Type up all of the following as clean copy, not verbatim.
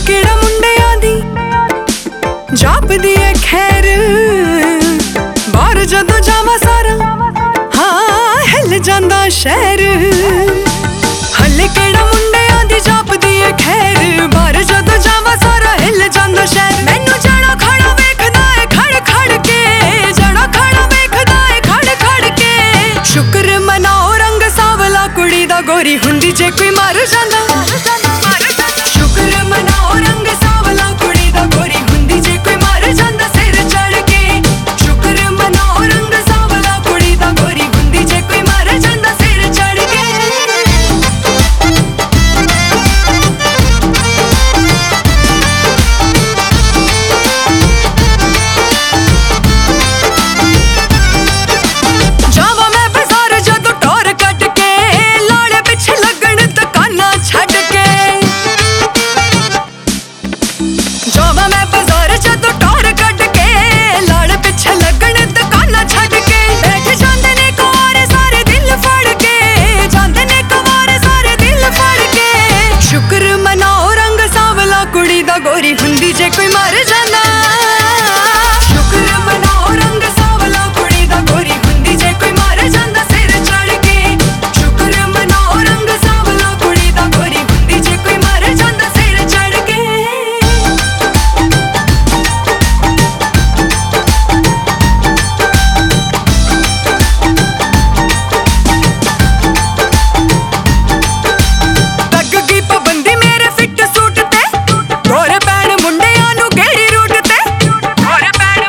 केड़ा मुंडियां दी जापदी है खैर, बाहर जदों जावां सारा हाँ हिल जांदा शहर। हले केड़ा मुंडियां दी जापदी है खैर, बाहर जदों जावां सारा हिल जांदा शहर। मैनू जाना खड़ा वेखदा है खड़ खड़ के, जाना खड़ा वेखदा है खड़ खड़ के। शुक्र मनाओ रंग सावला कुड़ी दा गोरी हुंदी जे कोई मर जांदा। शुक्र मनाओ रंग सावला कुड़ी दा गोरी हुंदी जे कोई मर जांदा सिर चढ़ के। शुक्र मनाओ रंग सावला कुड़ी दा गोरी हुंदी जे कोई मर जांदा सिर चढ़ के। जावा मैं बाजार जदों टोर कट के, लाड़े पिछे लगन दुकाना छड्ड के। जावा मैं बाजार जदों टोर कट के, लाड़े पिछे लगन दुकाना छड्ड के। बैठ जांदे ने कुंवारे सारे दिल फड़ के, जांदे ने कुंवारे सारे दिल फड़ के। शुक्र मनाओ रंग सावला कुड़ी दा गोरी हुंदी जे कोई मर जांदा। शुक्र मनाओ रंग सावला कुड़ी दा गोरी हुंदी जे कोई मर जांदा सिर चढ़ के। शुक्र मनाओ रंग सावला कुड़ी दा गोरी हुंदी जे कोई मर जांदा सिर चढ़ के। लग गई पाबंदी मेरे फिट सूट ते, गोरे पैण मुंडियां नू गेड़ी रूट ते। गोरे पैण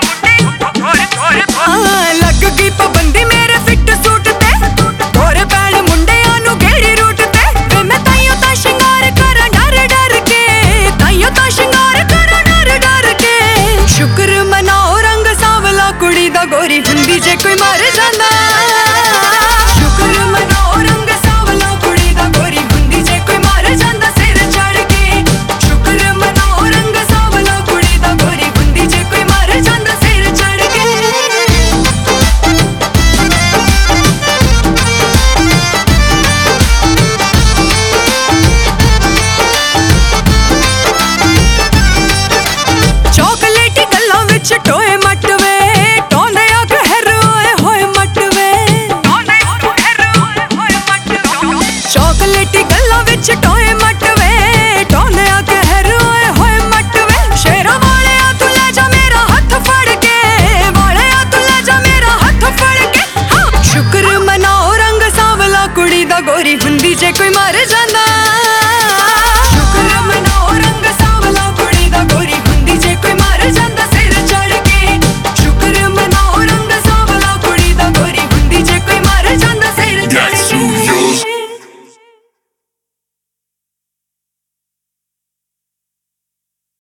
लग गई पाबंदी मेरे फिट सूट ते, गोरे पैण मुंडियां नू गेड़ी रूट ते। वे मैं ताइयों ता शिंगार करा डर डर के, ताइयों ता शिंगार करा डर डर के। शुक्र मनाओ रंग सावला कुड़ी दा गोरी हुंदी जे कोई मर जांदा। शुक्र मनाओ रंग सावला कुड़ी दा गोरी हुंदी जे कोई मर जांदा सिर चढ़ के। शुक्र मनाओ रंग सावला कुड़ी दा गोरी हुंदी जे कोई मर जांदा सिर चढ़ के। चॉकलेटी गल्लां विच टोए मटवे, टोंदे आ कहर ओए होए मटवे। चॉकलेटी गल्लां विच टोए मटवे, टोंदे आ कहर ओए होए मटवे। शेरा वाले आ तू ले जा मेरा हथ फड़ के, वाले आ तू ले जा मेरा हथ फड़ के। हाँ शुक्र मनाओ रंग सावला कुड़ी दा गोरी हुंदी जे कोई मर जांदा।